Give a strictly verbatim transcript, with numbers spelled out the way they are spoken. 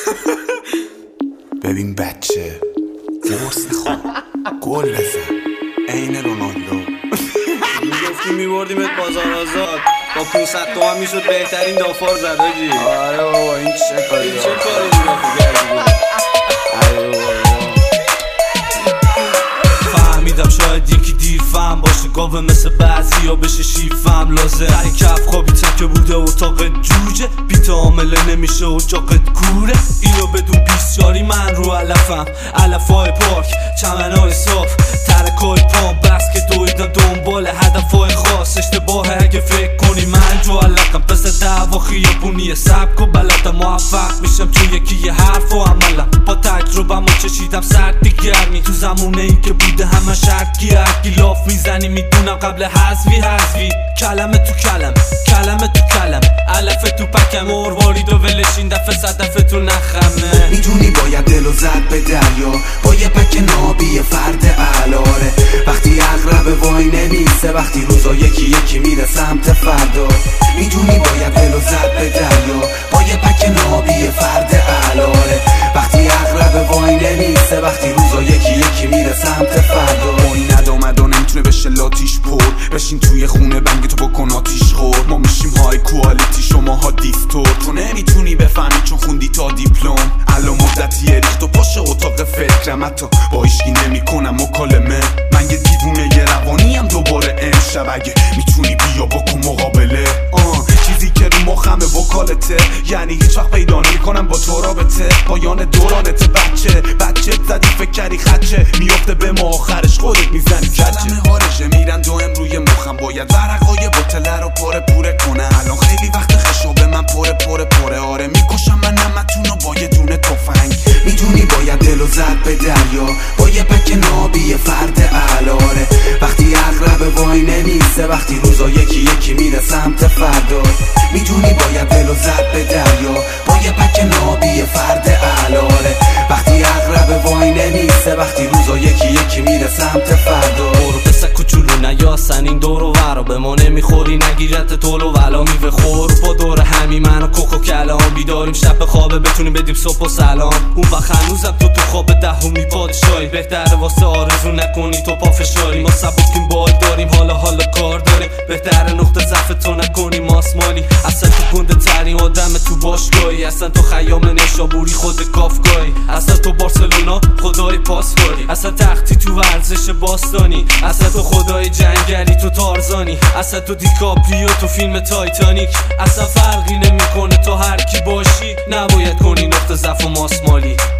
ببین بچه قرص خون گل بزن عین رونالدو. میگفتی میبردیمت بازار آزاد با پونصد تومن میشد بهترین دافار زد آجی. آره بابا این چه کاری این چه کاری میگفتی؟ فهمیدم شاید یکی دیر فهم باشه گاوه مثل بعضی یا بشه شیفم لازه این کف خوابی تکه بوده اتاقت جوجه بیت عامله نمیشه اجاقت کوره اینو بدون بیسیاری من رو علفم علفای پاک چمنای صاف ترکای پام بس که دویدم دنبال هدفای خاص اشتباهه اگه فکر کنی من جو علقم پس دعوا خیابونی سبک و بلدم موفق میشم توی یکی یه حرف و عملم با تجربم و چشیدم سردی گرمی تو زمونه ای که بوده همه شرط گیرد لاف میزنی میدونم قبل حذفی حذفی کلمه تو کلم کلمه تو کلم علف تو پکم مروارید و ولش این دفعه صدفه تو نخمه میدونی باید دلو زد به دریا با یه پک نابی فرد علاره وقتی اغرب وای نمیسته وقتی روزا یکی یکی میره سمت فردا میدونی باید دلو زد به دریا با یه پک نابی فرد علاره وقتی اغرب وای نمیسته وقتی روزا یکی یکی میره سمت فردا وای ندامد و نمیتونه بشه لاتیش پر بشین توی خونه بنگ تو بکن آتیش خور ما میشیم های کوالیتی شما ها دیستور تو نمیتونی بفهمی چون خوندی تا دیپلم الان مدتیه ریخت و پاشه اتاق فکرم حتی با ایشکی نمی کنم مکالمه من یه دیوونه یه روانی هم دوباره امشب اگه میتونی بیا بکن مقابله آه چیزی که رو مخمه وکالته یعنی هیچ وقت پیدا نمی کنم با تو رابطه پایان دورانت بچه بچه زدی فکر کردی خدچه میفته به ما آخرش خودت میزنی کلمه هارجه میرن دوهم روی مخم باید ورقای بطله رو پره پوره کنه الان خیلی وقت خشابه من پره پره پره آره میکشم من نمتونو با یه دونه تفنگ میدونی باید دلو زد به دریا با یه پک نابی فرد علاره وقتی اغرب وای نمیسته وقتی روزا یکی یکی میره سمت فردا میدونی باید دلو زد به دریا با یه پک نابی فرد علاره وقتی اغرب وای نمیسته وقتی روزا یکی یکی میره سمت فردا برو پسه کوچولو نیاسن این دور و ورا به ما نمیخوری نگیرت طول و ولا میوه خور با دور همی من و کوکو کلام بیداریم شب خوابه بتونیم بدیم صبح و سلام اون وقت هنوزم تو تو خواب دهمی پادشاهی بهتره واسه آرزو نکنی تو پافشاری ما سبکیم بال داریم حالا حالا کار داریم بهتره نقطه ضعف تو نکنی ماسمالی اصلا تو گنده ترین آدم تو باشگاهی اصلا تو خیام نشابوری خود کافگاهی اصلا تو بارسلونا خدای پاسکاری اصلا تختی تو ورزش باستانی اصلا تو خدای جنگلی تو تارزانی اصلا تو دیکاپریو تو فیلم تایتانیک اصلا فرقی نمیکنه تو هر کی باشی نباید کنی نقطه ضعف و ماسمالی